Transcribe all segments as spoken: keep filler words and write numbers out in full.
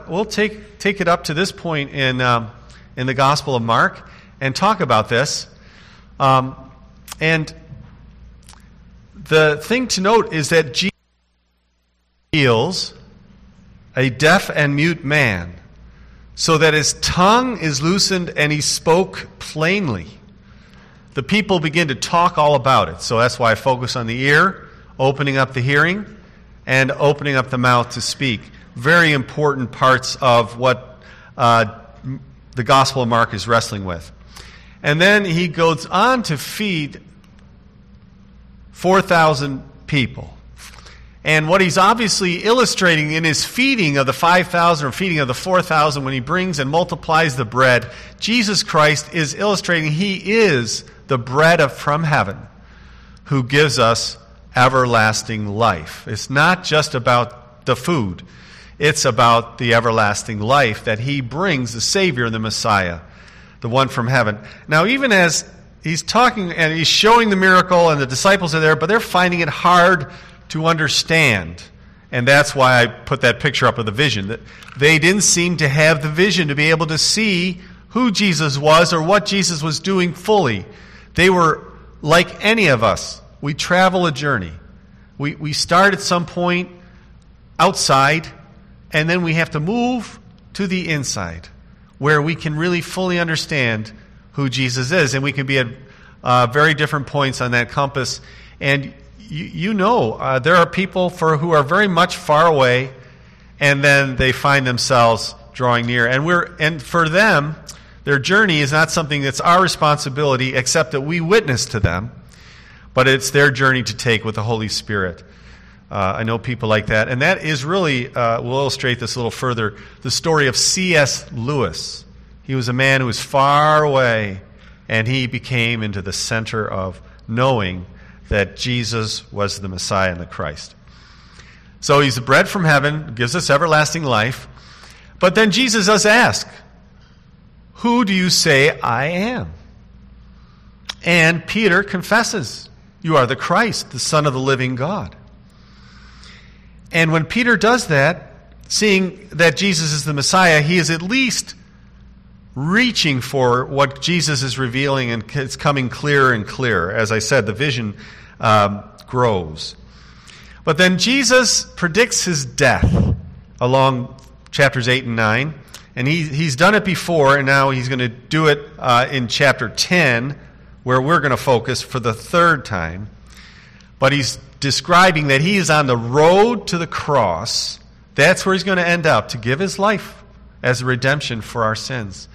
we'll take take it up to this point in um, in the Gospel of Mark and talk about this. Um, and the thing to note is that Jesus heals a deaf and mute man, so that his tongue is loosened and he spoke plainly. The people begin to talk all about it. So that's why I focus on the ear, opening up the hearing, and opening up the mouth to speak. Very important parts of what uh, the Gospel of Mark is wrestling with. And then he goes on to feed four thousand people. And what he's obviously illustrating in his feeding of the five thousand or feeding of the four thousand, when he brings and multiplies the bread, Jesus Christ is illustrating he is the bread of from heaven who gives us everlasting life. It's not just about the food. It's about the everlasting life that he brings, the Savior, the Messiah, the one from heaven. Now, even as he's talking and he's showing the miracle and the disciples are there, but they're finding it hard to understand. And that's why I put that picture up of the vision. That they didn't seem to have the vision to be able to see who Jesus was or what Jesus was doing fully. They were like any of us. We travel a journey. We, we start at some point outside, and then we have to move to the inside, where we can really fully understand who Jesus is. And we can be at uh, very different points on that compass. And you, you know, uh, there are people for who are very much far away, and then they find themselves drawing near. And we're and for them, their journey is not something that's our responsibility, except that we witness to them. But it's their journey to take with the Holy Spirit. Uh, I know people like that. And that is really, uh, we'll illustrate this a little further, the story of C S Lewis. He was a man who was far away, and he became into the center of knowing that Jesus was the Messiah and the Christ. So he's the bread from heaven, gives us everlasting life. But then Jesus does ask, who do you say I am? And Peter confesses, you are the Christ, the Son of the living God. And when Peter does that, seeing that Jesus is the Messiah, he is at least reaching for what Jesus is revealing, and it's coming clearer and clearer. As I said, the vision um, grows. But then Jesus predicts his death along chapters eight and nine. And he, he's done it before, and now he's going to do it uh, in chapter ten, where we're going to focus for the third time. But he's describing that he is on the road to the cross. That's where he's going to end up, to give his life as a redemption for our sins.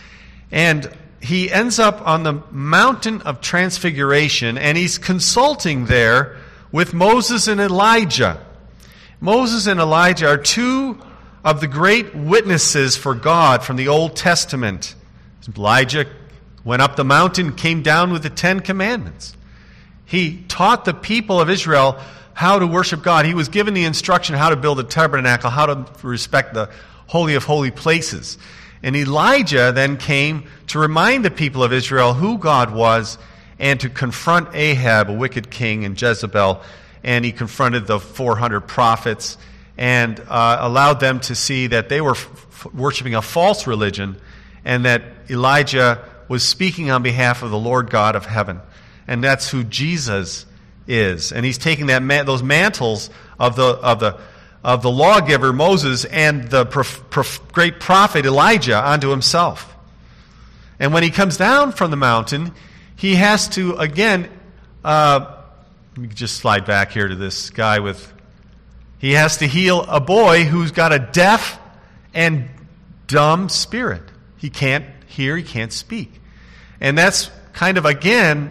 And he ends up on the mountain of transfiguration, and he's consulting there with Moses and Elijah. Moses and Elijah are two of the great witnesses for God from the Old Testament. Elijah went up the mountain, came down with the Ten Commandments. He taught the people of Israel how to worship God. He was given the instruction how to build a tabernacle, how to respect the Holy of Holy Places. And Elijah then came to remind the people of Israel who God was and to confront Ahab, a wicked king, and Jezebel. And he confronted the four hundred prophets and uh, allowed them to see that they were f- worshiping a false religion, and that Elijah was speaking on behalf of the Lord God of heaven. And that's who Jesus is. And he's taking that man, those mantles of the of the of the lawgiver Moses and the prof, prof, great prophet Elijah onto himself. And when he comes down from the mountain, he has to again. Uh, let me just slide back here to this guy with. He has to heal a boy who's got a deaf and dumb spirit. He can't hear, he can't speak. And that's kind of, again,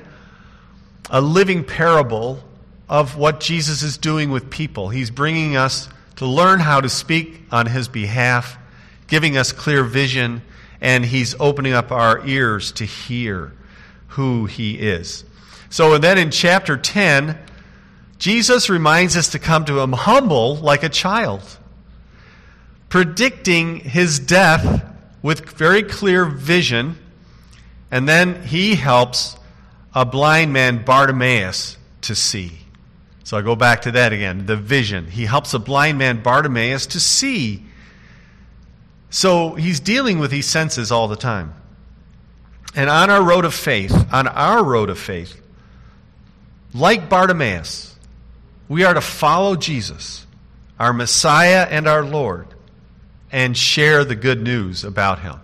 a living parable of what Jesus is doing with people. He's bringing us to learn how to speak on his behalf, giving us clear vision, and he's opening up our ears to hear who he is. So then in chapter ten, Jesus reminds us to come to him humble like a child, predicting his death with very clear vision, and then he helps a blind man, Bartimaeus, to see. So I go back to that again, the vision. He helps a blind man, Bartimaeus, to see So he's dealing with these senses all the time. And on our road of faith, on our road of faith, like Bartimaeus, we are to follow Jesus, our Messiah and our Lord, and share the good news about him.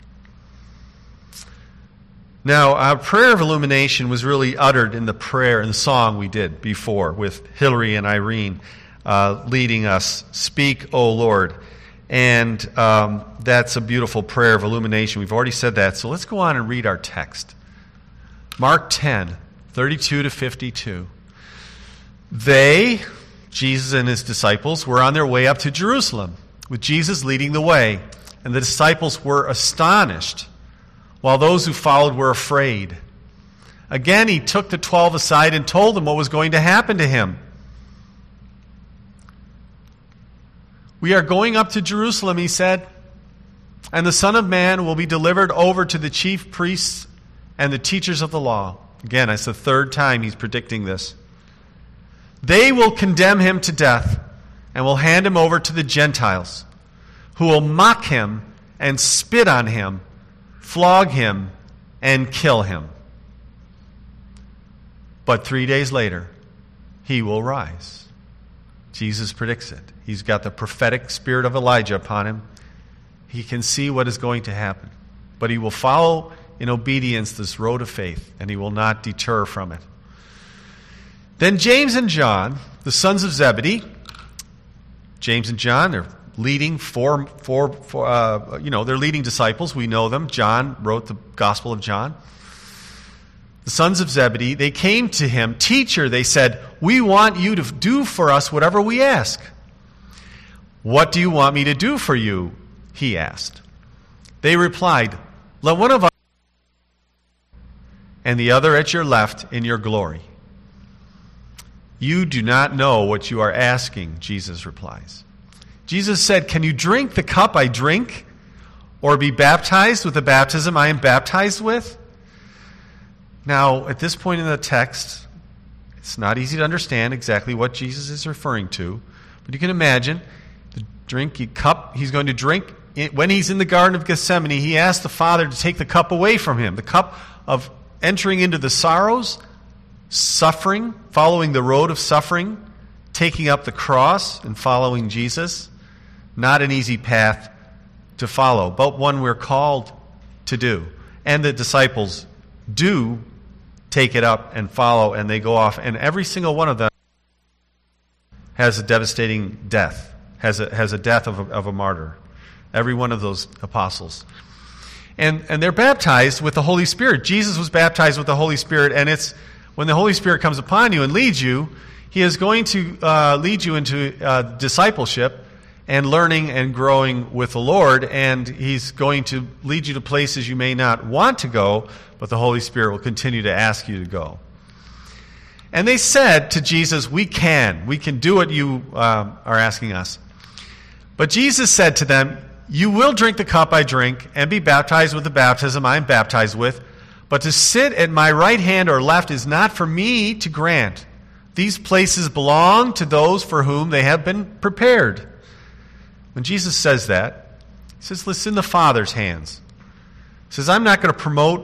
Now, our prayer of illumination was really uttered in the prayer and the song we did before with Hillary and Irene uh, leading us, "Speak, O Lord." And um, that's a beautiful prayer of illumination. We've already said that. So let's go on and read our text. Mark ten, thirty-two to fifty-two. They, Jesus and his disciples, were on their way up to Jerusalem, with Jesus leading the way. And the disciples were astonished, while those who followed were afraid. Again, he took the twelve aside and told them what was going to happen to him. "We are going up to Jerusalem," he said, "and the Son of Man will be delivered over to the chief priests and the teachers of the law." Again, that's the third time he's predicting this. "They will condemn him to death and will hand him over to the Gentiles, who will mock him and spit on him, flog him, and kill him. But three days later, he will rise." Jesus predicts it. He's got the prophetic spirit of Elijah upon him. He can see what is going to happen. But he will follow in obedience this road of faith, and he will not deter from it. Then James and John, the sons of Zebedee, James and John, they're leading four, four, four uh, you know, they're leading disciples. We know them. John wrote the Gospel of John. The sons of Zebedee, they came to him. "Teacher," they said, "we want you to do for us whatever we ask." "What do you want me to do for you?" he asked. They replied, "Let one of us and the other at your left in your glory." "You do not know what you are asking," Jesus replies. Jesus said, "Can you drink the cup I drink, or be baptized with the baptism I am baptized with?" Now, at this point in the text, it's not easy to understand exactly what Jesus is referring to, but you can imagine the drink cup he's going to drink. When he's in the Garden of Gethsemane, he asked the Father to take the cup away from him, the cup of entering into the sorrows, suffering, following the road of suffering, taking up the cross and following Jesus. Not an easy path to follow, but one we're called to do. And the disciples do take it up and follow, and they go off, and every single one of them has a devastating death, has a, has a death of a, of a martyr. Every one of those apostles. And, and they're baptized with the Holy Spirit. Jesus was baptized with the Holy Spirit, and it's when the Holy Spirit comes upon you and leads you, he is going to uh, lead you into uh, discipleship and learning and growing with the Lord, and he's going to lead you to places you may not want to go, but the Holy Spirit will continue to ask you to go. And they said to Jesus, "We can. We can do what you um, are asking us." But Jesus said to them, "You will drink the cup I drink and be baptized with the baptism I am baptized with, but to sit at my right hand or left is not for me to grant. These places belong to those for whom they have been prepared." When Jesus says that, he says, "Listen, in the Father's hands." He says, "I'm not going to promote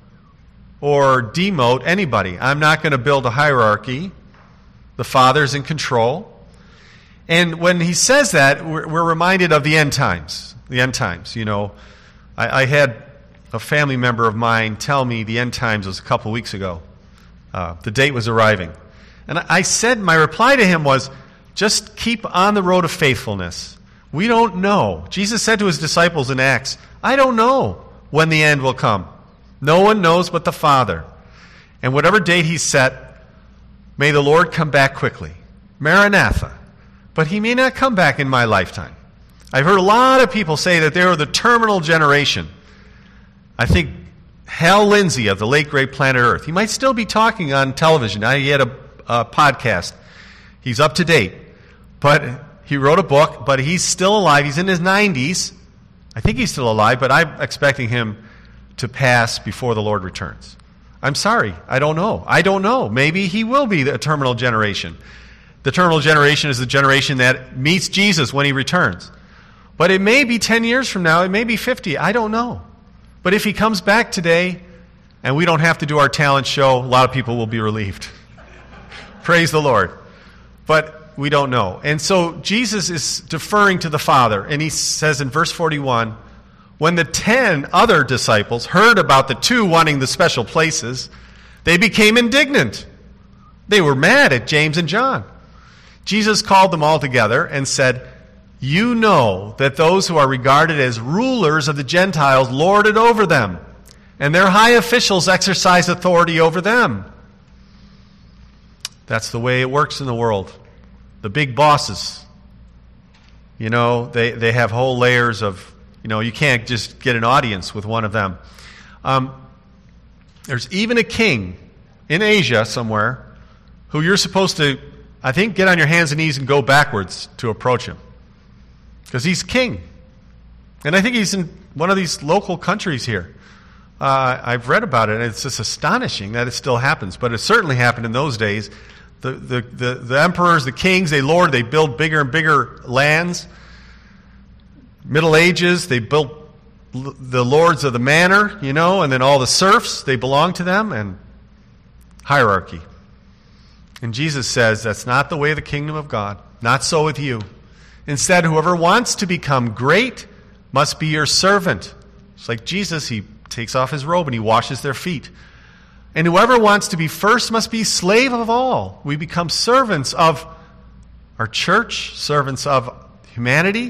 or demote anybody. I'm not going to build a hierarchy. The Father's in control." And when he says that, we're, we're reminded of the end times. The end times, you know. I, I had a family member of mine tell me the end times was a couple weeks ago. Uh, the date was arriving. And I said, my reply to him was, just keep on the road of faithfulness. We don't know. Jesus said to his disciples in Acts, "I don't know when the end will come. No one knows but the Father. And whatever date he's set, may the Lord come back quickly. Maranatha. But he may not come back in my lifetime." I've heard a lot of people say that they are the terminal generation. I think Hal Lindsey of the late great Planet Earth, he might still be talking on television. I, he had a, a podcast. He's up to date. But he wrote a book, but he's still alive. He's in his nineties. I think he's still alive, but I'm expecting him to pass before the Lord returns. I'm sorry. I don't know. I don't know. Maybe he will be the terminal generation. The terminal generation is the generation that meets Jesus when he returns. But it may be ten years from now, it may be fifty, I don't know. But if he comes back today and we don't have to do our talent show, a lot of people will be relieved. Praise the Lord. But we don't know. And so Jesus is deferring to the Father, and he says in verse forty-one, when the ten other disciples heard about the two wanting the special places, they became indignant. They were mad at James and John. Jesus called them all together and said, you know that those who are regarded as rulers of the Gentiles lord it over them, and their high officials exercise authority over them. That's the way it works in the world. The big bosses, you know, they, they have whole layers of, you know, you can't just get an audience with one of them. Um, there's even a king in Asia somewhere who you're supposed to, I think, get on your hands and knees and go backwards to approach him. Because he's king. And I think he's in one of these local countries here. Uh, I've read about it, and it's just astonishing that it still happens. But it certainly happened in those days. The, the, the, the emperors, the kings, they lord, they build bigger and bigger lands. Middle Ages, they built l- the lords of the manor, you know, and then all the serfs, they belong to them, and hierarchy. And Jesus says, that's not the way of the kingdom of God. Not so with you. Instead, whoever wants to become great must be your servant. It's like Jesus, he takes off his robe and he washes their feet. And whoever wants to be first must be slave of all. We become servants of our church, servants of humanity.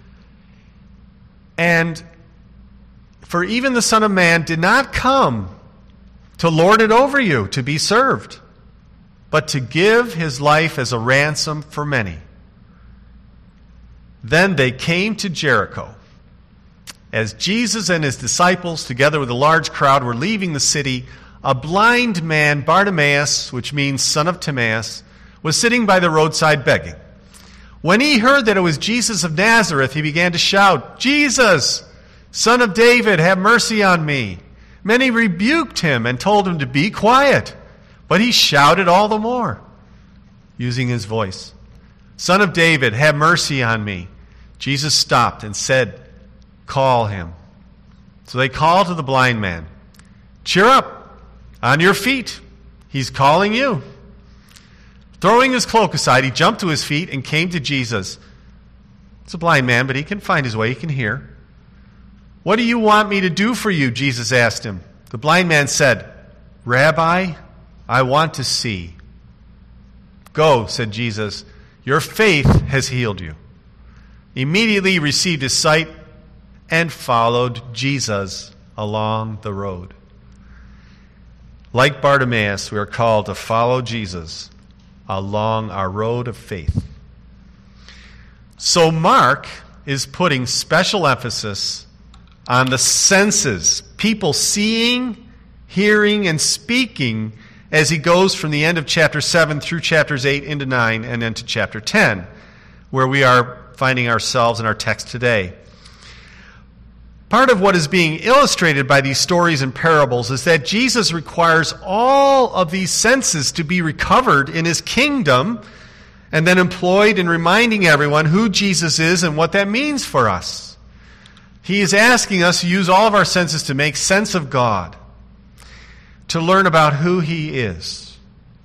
And for even the Son of Man did not come to lord it over you, to be served, but to give his life as a ransom for many. Then they came to Jericho. As Jesus and his disciples, together with a large crowd, were leaving the city, a blind man, Bartimaeus, which means son of Timaeus, was sitting by the roadside begging. When he heard that it was Jesus of Nazareth, he began to shout, Jesus, Son of David, have mercy on me. Many rebuked him and told him to be quiet, but he shouted all the more, using his voice. Son of David, have mercy on me. Jesus stopped and said, call him. So they called to the blind man, cheer up, on your feet. He's calling you. Throwing his cloak aside, he jumped to his feet and came to Jesus. It's a blind man, but he can find his way. He can hear. What do you want me to do for you? Jesus asked him. The blind man said, Rabbi, I want to see. Go, said Jesus. Your faith has healed you. Immediately he received his sight and followed Jesus along the road. Like Bartimaeus, we are called to follow Jesus along our road of faith. So Mark is putting special emphasis on the senses, people seeing, hearing, and speaking as he goes from the end of chapter seven through chapters eight into nine and then to chapter ten, where we are finding ourselves in our text today. Part of what is being illustrated by these stories and parables is that Jesus requires all of these senses to be recovered in his kingdom and then employed in reminding everyone who Jesus is and what that means for us. He is asking us to use all of our senses to make sense of God, to learn about who he is.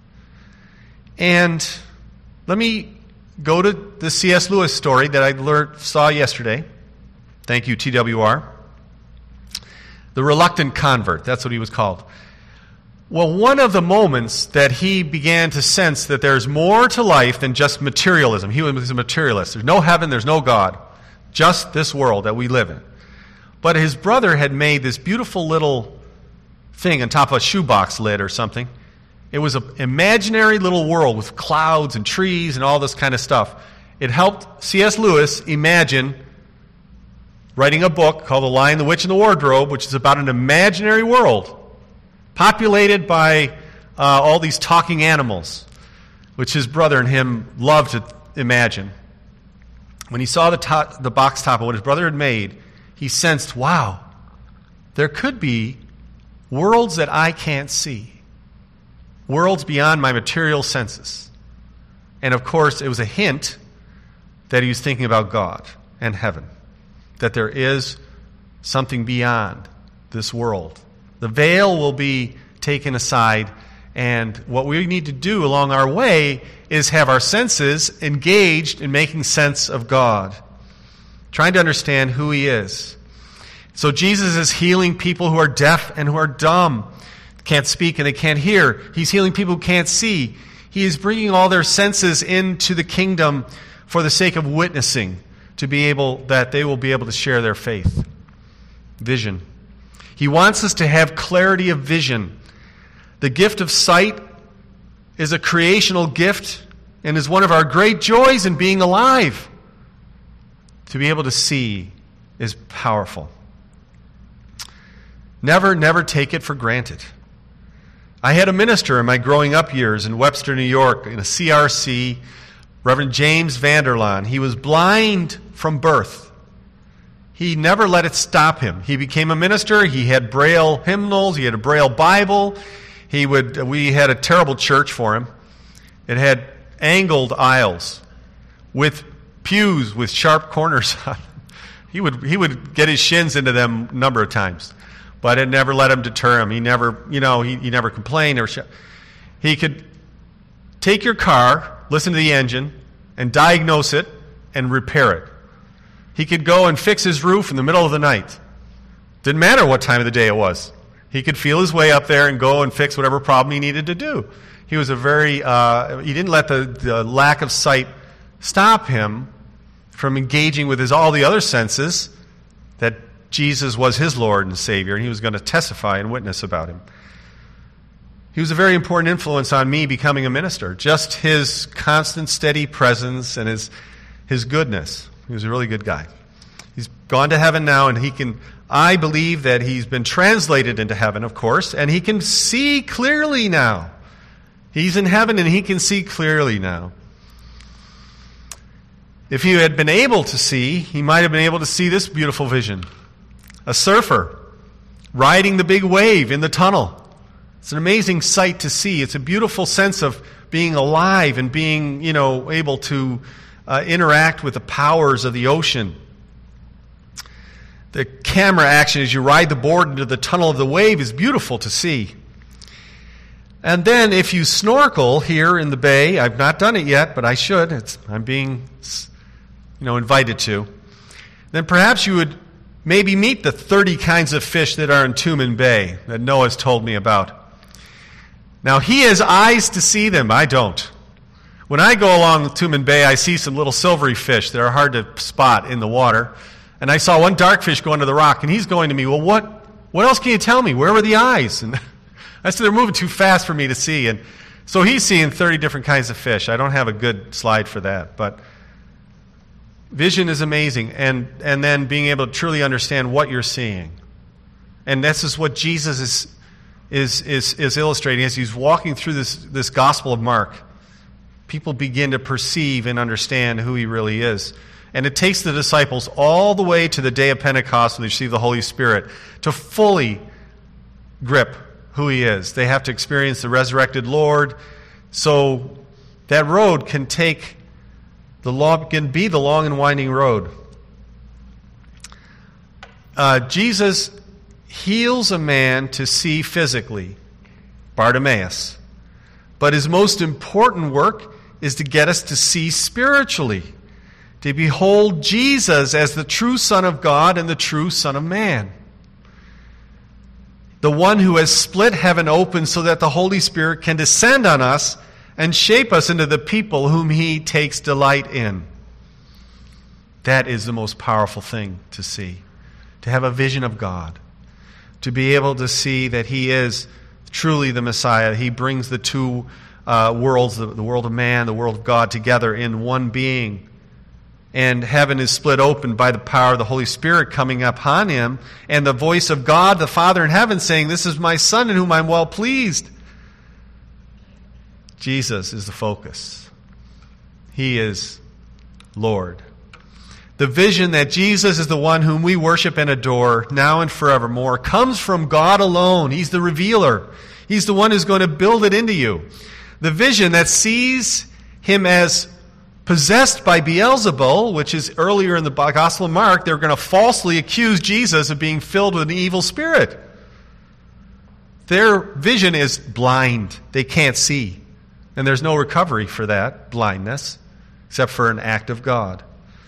And let me go to the C S Lewis story that I learned, saw yesterday. Thank you, T W R. The Reluctant Convert, that's what he was called. Well, one of the moments that he began to sense that there's more to life than just materialism. He was a materialist. There's no heaven, there's no God. Just this world that we live in. But his brother had made this beautiful little thing on top of a shoebox lid or something. It was an imaginary little world with clouds and trees and all this kind of stuff. It helped C S Lewis imagine writing a book called The Lion, the Witch, and the Wardrobe, which is about an imaginary world populated by uh, all these talking animals, which his brother and him loved to imagine. When he saw the, top, the box top of what his brother had made, he sensed, wow, there could be worlds that I can't see. Worlds beyond my material senses. And of course, it was a hint that he was thinking about God and heaven. that there is something beyond this world. The veil will be taken aside, and what we need to do along our way is have our senses engaged in making sense of God, trying to understand who He is. So Jesus is healing people who are deaf and who are dumb, can't speak and they can't hear. He's healing people who can't see. He is bringing all their senses into the kingdom for the sake of witnessing, to be able, that they will be able to share their faith. Vision. He wants us to have clarity of vision. The gift of sight is a creational gift and is one of our great joys in being alive. To be able to see is powerful. Never, never take it for granted. I had a minister in my growing up years in Webster, New York, in a C R C, Reverend James Vanderlaan. He was blind from birth. He never let it stop him. He became a minister. He had Braille hymnals. He had a Braille Bible. He would. We had a terrible church for him. It had angled aisles with pews with sharp corners on them. He would, he would get his shins into them a number of times. But it never let him deter him. He never, you know, he, he never complained. Or sh- he could take your car, listen to the engine, and diagnose it and repair it. He could go and fix his roof in the middle of the night. Didn't matter what time of the day it was. He could feel his way up there and go and fix whatever problem he needed to do. He was a very, uh, he didn't let the, the lack of sight stop him from engaging with his all the other senses, that Jesus was his Lord and Savior, and he was going to testify and witness about him. He was a very important influence on me becoming a minister. Just his constant, steady presence and his his goodness. He was a really good guy. He's gone to heaven now, and he can, I believe that he's been translated into heaven, of course, and he can see clearly now. He's in heaven, and he can see clearly now. If he had been able to see, he might have been able to see this beautiful vision. A surfer riding the big wave in the tunnel. It's an amazing sight to see. It's a beautiful sense of being alive and being, you know, able to uh, interact with the powers of the ocean. The camera action as you ride the board into the tunnel of the wave is beautiful to see. And then if you snorkel here in the bay, I've not done it yet, but I should. It's, I'm being, you know, invited to. Then perhaps you would maybe meet the thirty kinds of fish that are in Tumen Bay that Noah's told me about. Now, he has eyes to see them. I don't. When I go along Tumen Bay, I see some little silvery fish that are hard to spot in the water. And I saw one darkfish go under the rock, and he's going to me, well, what, what else can you tell me? Where were the eyes? And I said, they're moving too fast for me to see. And so he's seeing thirty different kinds of fish. I don't have a good slide for that, but vision is amazing, and, and then being able to truly understand what you're seeing. And this is what Jesus is is is, is illustrating as he's walking through this, this Gospel of Mark. People begin to perceive and understand who he really is. And it takes the disciples all the way to the day of Pentecost when they receive the Holy Spirit to fully grip who he is. They have to experience the resurrected Lord. So that road can take The long, can be the long and winding road. Uh, Jesus heals a man to see physically, Bartimaeus. But his most important work is to get us to see spiritually, to behold Jesus as the true Son of God and the true Son of Man. The one who has split heaven open so that the Holy Spirit can descend on us and shape us into the people whom he takes delight in. That is the most powerful thing to see. To have a vision of God. To be able to see that he is truly the Messiah. He brings the two uh, worlds, the, the world of man, the world of God, together in one being. And heaven is split open by the power of the Holy Spirit coming upon him, and the voice of God, the Father in heaven, saying, "This is my Son in whom I'm well pleased." Jesus is the focus. He is Lord. The vision that Jesus is the one whom we worship and adore now and forevermore comes from God alone. He's the revealer. He's the one who's going to build it into you. The vision that sees him as possessed by Beelzebul, which is earlier in the Gospel of Mark, they're going to falsely accuse Jesus of being filled with an evil spirit. Their vision is blind. They can't see. And there's no recovery for that blindness, except for an act of God.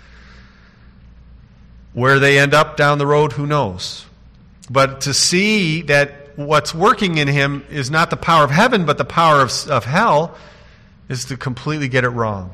Where they end up down the road, who knows? But to see that what's working in him is not the power of heaven, but the power of, of hell, is to completely get it wrong.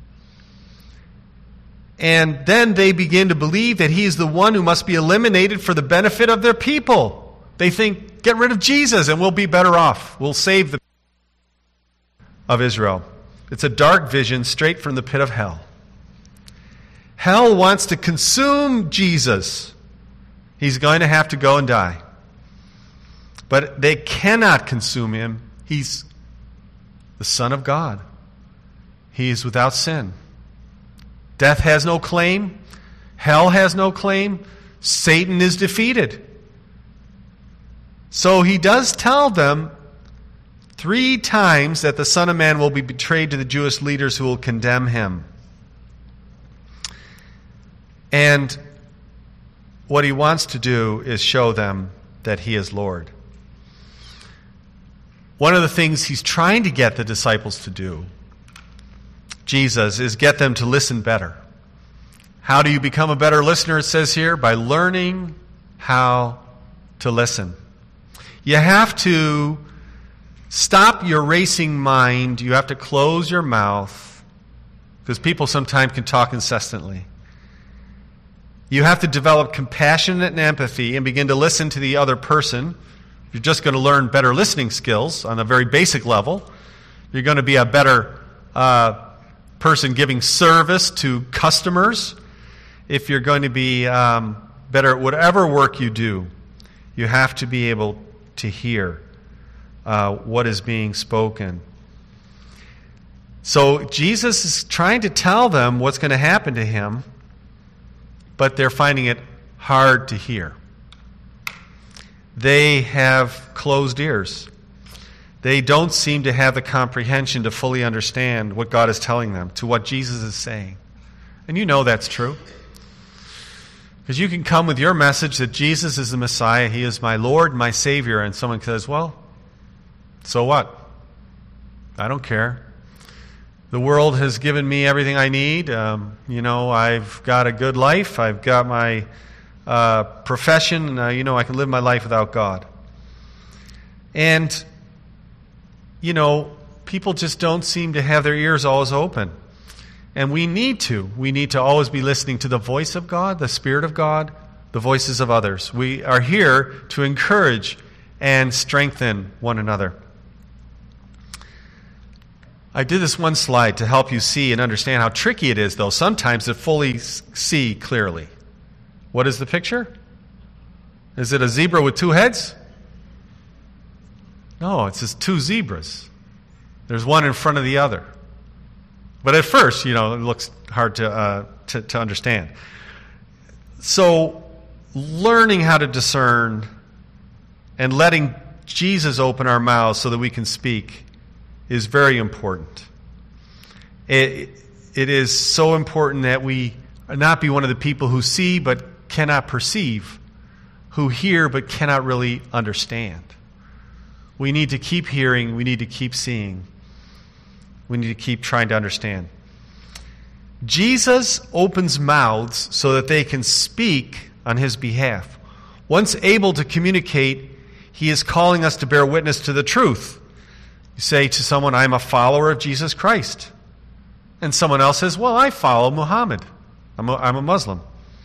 And then they begin to believe that he is the one who must be eliminated for the benefit of their people. They think, get rid of Jesus and we'll be better off. We'll save the of Israel. It's a dark vision straight from the pit of hell. Hell wants to consume Jesus. He's going to have to go and die. But they cannot consume him. He's the Son of God. He is without sin. Death has no claim. Hell has no claim. Satan is defeated. So he does tell them three times that the Son of Man will be betrayed to the Jewish leaders who will condemn him. And what he wants to do is show them that he is Lord. One of the things he's trying to get the disciples to do, Jesus, is get them to listen better. How do you become a better listener, it says here? By learning how to listen. You have to stop your racing mind. You have to close your mouth, because people sometimes can talk incessantly. You have to develop compassion and empathy and begin to listen to the other person. You're just going to learn better listening skills on a very basic level. You're going to be a better uh, person giving service to customers. If you're going to be um, better at whatever work you do, you have to be able to hear uh, what is being spoken. So Jesus is trying to tell them what's going to happen to him, but they're finding it hard to hear. They have closed ears. They don't seem to have the comprehension to fully understand what God is telling them, to what Jesus is saying. And you know that's true. Because you can come with your message that Jesus is the Messiah, he is my Lord, my Savior, and someone says, well, so what? I don't care. The world has given me everything I need. Um, you know, I've got a good life. I've got my uh, profession. Uh, you know, I can live my life without God. And, you know, people just don't seem to have their ears always open. And we need to. We need to always be listening to the voice of God, the Spirit of God, the voices of others. We are here to encourage and strengthen one another. I did this one slide to help you see and understand how tricky it is, though, sometimes to fully see clearly. What is the picture? Is it a zebra with two heads? No, it's just two zebras. There's one in front of the other. But at first, you know, it looks hard to, uh, to, to understand. So, learning how to discern and letting Jesus open our mouths so that we can speak is very important. It, it is so important that we not be one of the people who see but cannot perceive, who hear but cannot really understand. We need to keep hearing, we need to keep seeing, we need to keep trying to understand. Jesus opens mouths so that they can speak on his behalf. Once able to communicate, he is calling us to bear witness to the truth. You say to someone, I'm a follower of Jesus Christ. And someone else says, well, I follow Muhammad. I'm a, I'm a Muslim.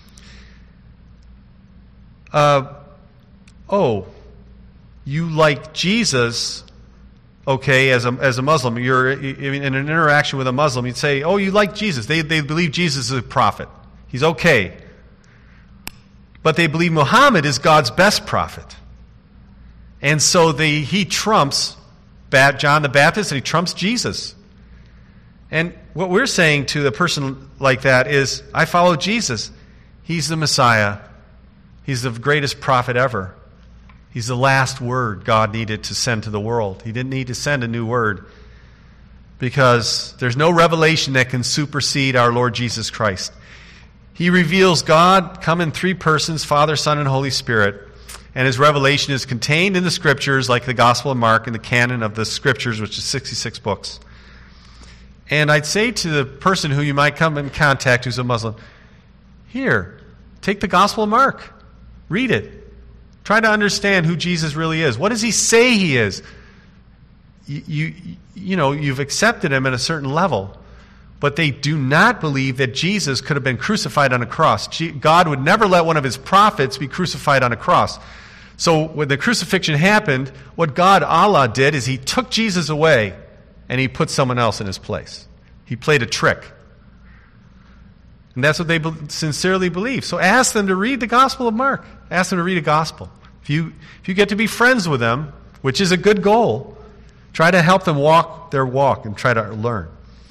Uh, oh, you like Jesus, okay, as a, as a Muslim. You're in an interaction with a Muslim. You'd say, oh, you like Jesus. They, they believe Jesus is a prophet. He's okay. But they believe Muhammad is God's best prophet. And so they, he trumps John the Baptist, and he trumps Jesus. And what we're saying to the person like that is, I follow Jesus. He's the Messiah. He's the greatest prophet ever. He's the last word God needed to send to the world. He didn't need to send a new word. because there's no revelation that can supersede our Lord Jesus Christ. He reveals God come in three persons, Father, Son, and Holy Spirit, and his revelation is contained in the Scriptures, like the Gospel of Mark and the canon of the Scriptures, which is sixty-six books. And I'd say to the person who you might come in contact who's a Muslim, here, take the Gospel of Mark. Read it. Try to understand who Jesus really is. What does he say he is? You, you, you know, you've accepted him at a certain level, but they do not believe that Jesus could have been crucified on a cross. God would never let one of his prophets be crucified on a cross. So when the crucifixion happened, what God, Allah, did is he took Jesus away and he put someone else in his place. He played a trick. And that's what they sincerely believe. So ask them to read the Gospel of Mark. Ask them to read a gospel. If you, if you get to be friends with them, which is a good goal, try to help them walk their walk and try to learn.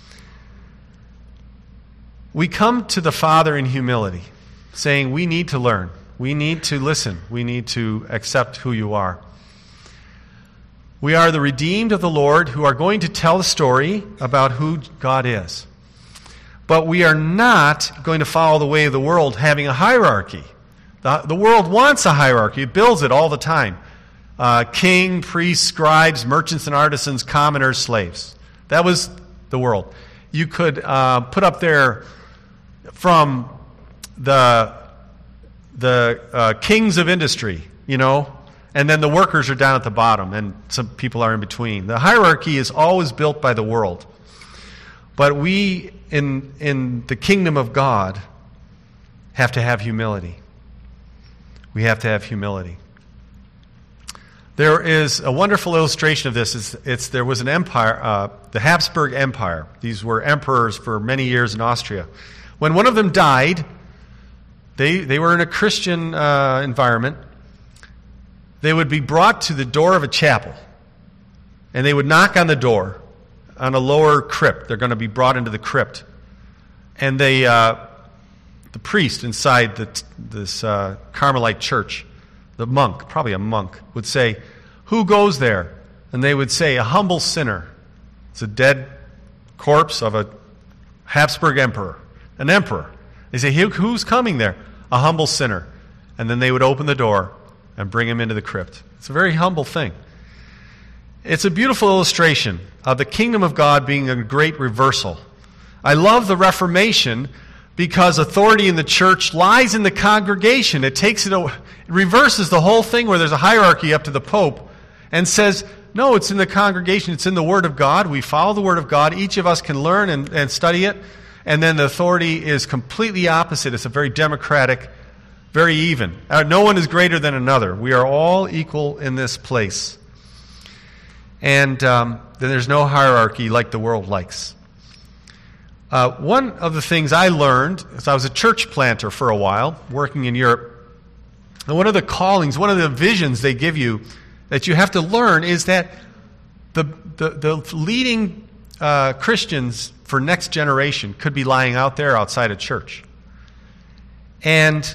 We come to the Father in humility, saying we need to learn. We need to listen. We need to accept who you are. We are the redeemed of the Lord who are going to tell a story about who God is. But we are not going to follow the way of the world, having a hierarchy. The, the world wants a hierarchy. It builds it all the time. Uh, king, priests, scribes, merchants and artisans, commoners, slaves. That was the world. You could uh, put up there from the the uh, kings of industry, you know, and then the workers are down at the bottom, and some people are in between. The hierarchy is always built by the world. But we, in in the kingdom of God, have to have humility. We have to have humility. There is a wonderful illustration of this. It's, it's there was an empire, uh, the Habsburg Empire. These were emperors for many years in Austria. When one of them died, they they were in a Christian uh, environment. They would be brought to the door of a chapel, and they would knock on the door on a lower crypt. They're going to be brought into the crypt, and they uh, the priest inside the, this uh, Carmelite church, the monk, probably a monk, would say, "Who goes there?" And they would say, "A humble sinner." It's a dead corpse of a Habsburg emperor, an emperor. They say, "Who's coming there?" "A humble sinner." And then they would open the door and bring him into the crypt. It's a very humble thing. It's a beautiful illustration of the kingdom of God being a great reversal. I love the Reformation because authority in the church lies in the congregation. It takes it, it reverses the whole thing where there's a hierarchy up to the Pope and says, no, it's in the congregation, it's in the Word of God. We follow the Word of God. Each of us can learn and, and study it. And then the authority is completely opposite. It's a very democratic, very even. Uh, no one is greater than another. We are all equal in this place. And um, then there's no hierarchy like the world likes. Uh, one of the things I learned is I was a church planter for a while, working in Europe. And one of the callings, one of the visions they give you that you have to learn is that the the, the leading uh, Christians for next generation could be lying out there outside a church. And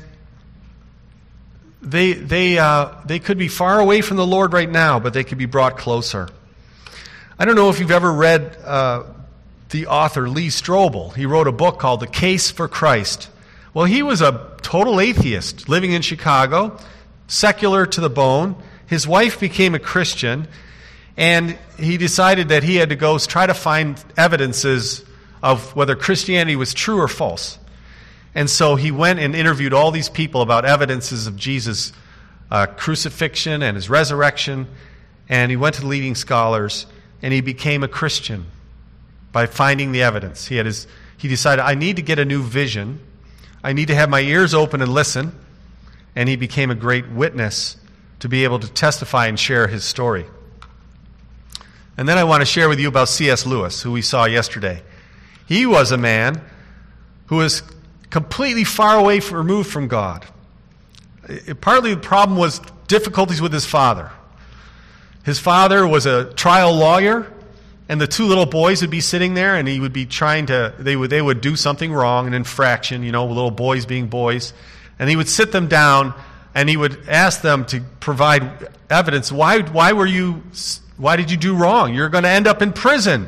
they they uh, they could be far away from the Lord right now, but they could be brought closer. I don't know if you've ever read uh, the author Lee Strobel. He wrote a book called The Case for Christ. Well, he was a total atheist living in Chicago, secular to the bone. His wife became a Christian, and he decided that he had to go try to find evidences of whether Christianity was true or false. And so he went and interviewed all these people about evidences of Jesus' uh, crucifixion and his resurrection, and he went to leading scholars, and he became a Christian by finding the evidence. He had his, he decided, I need to get a new vision. I need to have my ears open and listen. And he became a great witness to be able to testify and share his story. And then I want to share with you about C S Lewis, who we saw yesterday. He was a man who was completely far away, from, removed from God. It, partly the problem was difficulties with his father. His father was a trial lawyer, and the two little boys would be sitting there, and he would be trying to, they would they would do something wrong, an infraction, you know, little boys being boys. And he would sit them down, and he would ask them to provide evidence. Why, why were you, why did you do wrong? You're going to end up in prison.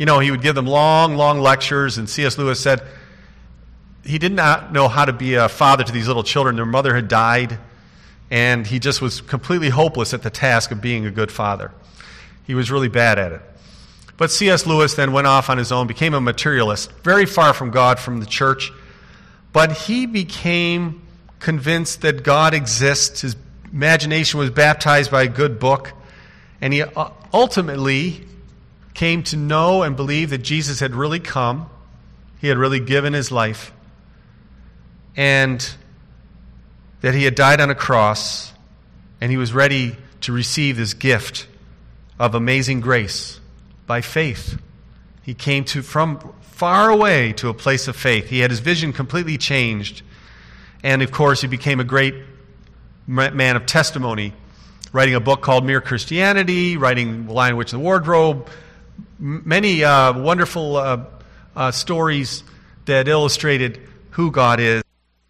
you know, he would give them long, long lectures, and C S Lewis said he did not know how to be a father to these little children. Their mother had died, and he just was completely hopeless at the task of being a good father. He was really bad at it. But C S Lewis then went off on his own, became a materialist, very far from God, from the church. But he became convinced that God exists. His imagination was baptized by a good book. And he ultimately came to know and believe that Jesus had really come. He had really given his life. And that he had died on a cross. And he was ready to receive this gift of amazing grace by faith. He came to from far away to a place of faith. He had his vision completely changed. And of course, he became a great man of testimony, writing a book called Mere Christianity, writing The Lion, Witch, and the Wardrobe, many uh, wonderful uh, uh, stories that illustrated who God is.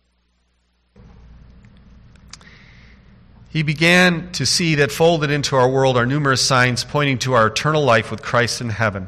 He began to see that folded into our world are numerous signs pointing to our eternal life with Christ in heaven.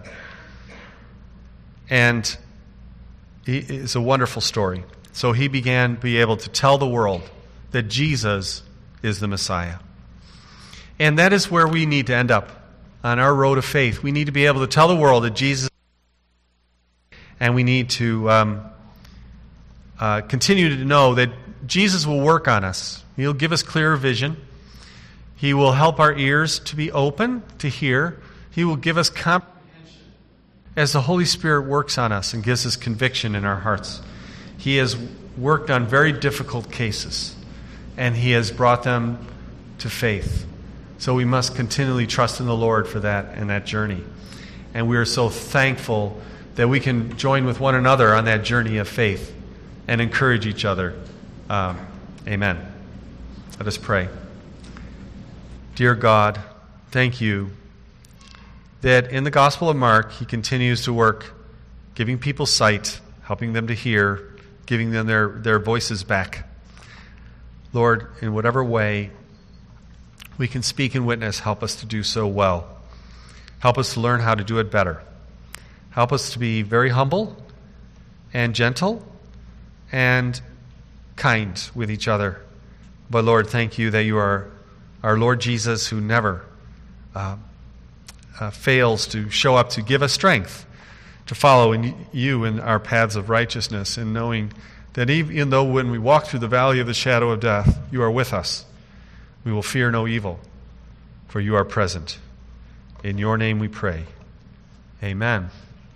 And it's a wonderful story. So he began to be able to tell the world that Jesus is the Messiah. And that is where we need to end up on our road of faith. We need to be able to tell the world that Jesus, and we need to um, uh, continue to know that Jesus will work on us. He'll give us clearer vision. He will help our ears to be open to hear. He will give us comprehension as the Holy Spirit works on us and gives us conviction in our hearts. He has worked on very difficult cases, and he has brought them to faith. So we must continually trust in the Lord for that and that journey. And we are so thankful that we can join with one another on that journey of faith and encourage each other. Um, amen. Let us pray. Dear God, thank you that in the Gospel of Mark, he continues to work, giving people sight, helping them to hear, giving them their, their voices back. Lord, in whatever way we can speak and witness, help us to do so well. Help us to learn how to do it better. Help us to be very humble and gentle and kind with each other. But Lord, thank you that you are our Lord Jesus, who never uh, uh, fails to show up to give us strength to follow in you in our paths of righteousness, and knowing that even though when we walk through the valley of the shadow of death, you are with us. We will fear no evil, for you are present. In your name we pray. Amen.